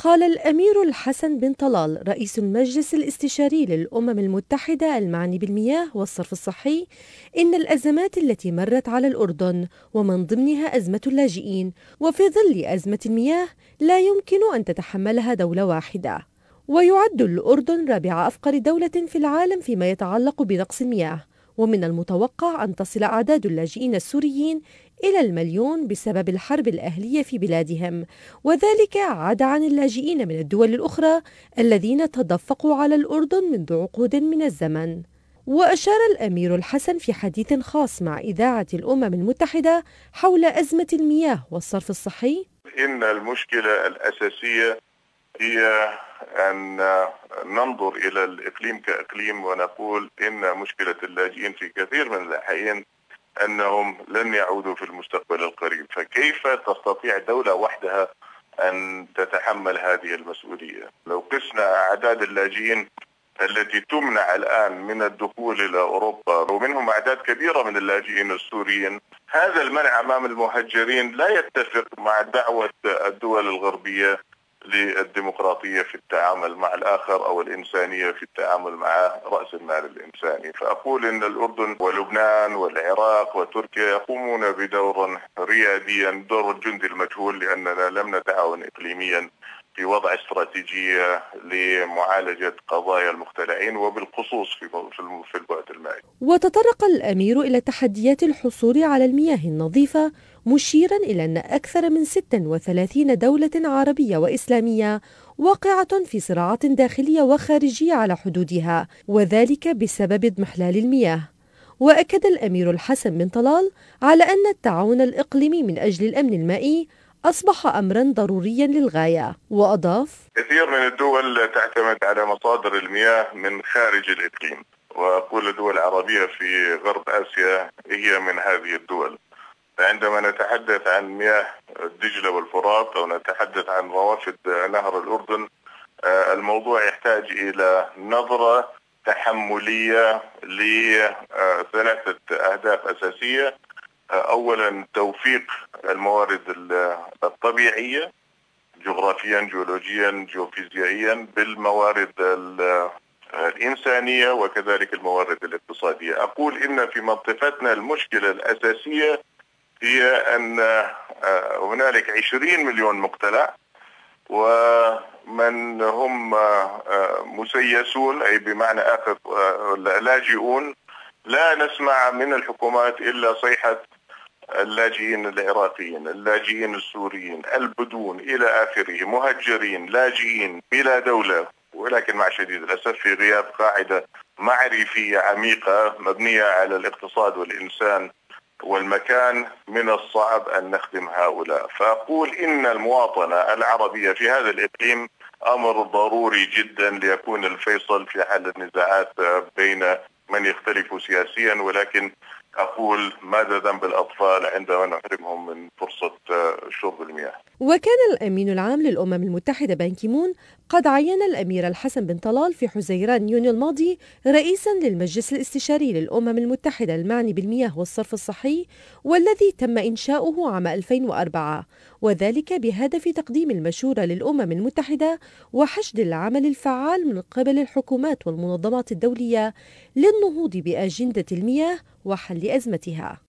قال الأمير الحسن بن طلال رئيس المجلس الاستشاري للأمم المتحدة المعني بالمياه والصرف الصحي إن الأزمات التي مرت على الأردن ومن ضمنها أزمة اللاجئين وفي ظل أزمة المياه لا يمكن أن تتحملها دولة واحدة. ويعد الأردن رابع أفقر دولة في العالم فيما يتعلق بنقص المياه، ومن المتوقع أن تصل أعداد اللاجئين السوريين إلى 1,000,000 بسبب الحرب الأهلية في بلادهم، وذلك عدا عن اللاجئين من الدول الأخرى الذين تدفقوا على الأردن منذ عقود من الزمن. وأشار الأمير الحسن في حديث خاص مع إذاعة الأمم المتحدة حول أزمة المياه والصرف الصحي: إن المشكلة الأساسية هي أن ننظر إلى الإقليم كإقليم ونقول إن مشكلة اللاجئين في كثير من الأحيان أنهم لن يعودوا في المستقبل القريب، فكيف تستطيع دولة وحدها أن تتحمل هذه المسؤولية؟ لو قسنا أعداد اللاجئين التي تمنع الآن من الدخول إلى أوروبا ومنهم أعداد كبيرة من اللاجئين السوريين، هذا المنع أمام المهجرين لا يتفق مع دعوة الدول الغربية للديمقراطية في التعامل مع الآخر أو الإنسانية في التعامل مع رأس المال الإنساني. فأقول إن الأردن ولبنان والعراق وتركيا يقومون بدور رياديا، دور الجندي المجهول، لأننا لم نتعاون إقليميا في وضع استراتيجية لمعالجة قضايا المختلعين وبالخصوص في البعد المائي. وتطرق الأمير إلى تحديات الحصول على المياه النظيفة، مشيرا إلى أن أكثر من 36 دولة عربية وإسلامية واقعة في صراعات داخلية وخارجية على حدودها، وذلك بسبب اضمحلال المياه. وأكد الأمير الحسن بن طلال على أن التعاون الإقليمي من أجل الأمن المائي أصبح أمرا ضروريا للغاية، وأضاف: كثير من الدول تعتمد على مصادر المياه من خارج الإقليم، وأقول الدول العربية في غرب آسيا هي من هذه الدول. فعندما نتحدث عن مياه دجلة والفرات أو نتحدث عن روافد نهر الأردن، الموضوع يحتاج إلى نظرة تحملية لثلاثة أهداف أساسية. أولا توفيق الموارد الطبيعية جغرافيا جيولوجيا جيوفيزيائيا بالموارد الإنسانية وكذلك الموارد الاقتصادية. أقول إن في منطقتنا المشكلة الأساسية هي أن هنالك 20 مليون مقتلع ومن هم مسيسون، أي بمعنى آخر لاجئون. لا نسمع من الحكومات إلا صيحة اللاجئين العراقيين، اللاجئين السوريين، البدون إلى آخره، مهجرين لاجئين بلا دولة، ولكن مع شديد الأسف في غياب قاعدة معرفية عميقة مبنية على الاقتصاد والإنسان والمكان، من الصعب أن نخدم هؤلاء. فأقول إن المواطنة العربية في هذا الإقليم أمر ضروري جدا ليكون الفيصل في حل النزاعات بين من يختلف سياسيا، ولكن أقول ماذا ذنب الأطفال عندما نحرمهم من فرصة شرب المياه. وكان الأمين العام للأمم المتحدة بان كي-مون قد عين الأمير الحسن بن طلال في حزيران يونيو الماضي رئيسا للمجلس الاستشاري للأمم المتحدة المعني بالمياه والصرف الصحي، والذي تم إنشاؤه عام 2004، وذلك بهدف تقديم المشورة للأمم المتحدة وحشد العمل الفعال من قبل الحكومات والمنظمات الدولية للنهوض بأجندة المياه وحل أزمتها.